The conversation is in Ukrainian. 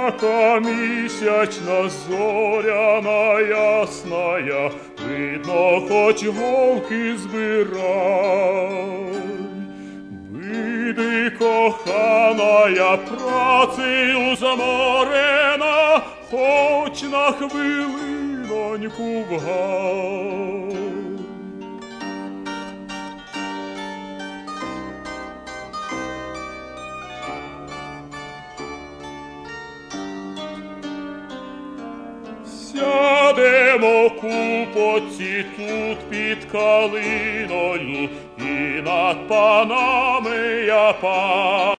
яка місячна зоряна ясная, видно, хоч голки збирай. Биди, коханая, працею заморена, хоч на хвилиноньку в гай. Сядемо купоці тут під калиною, і над панами я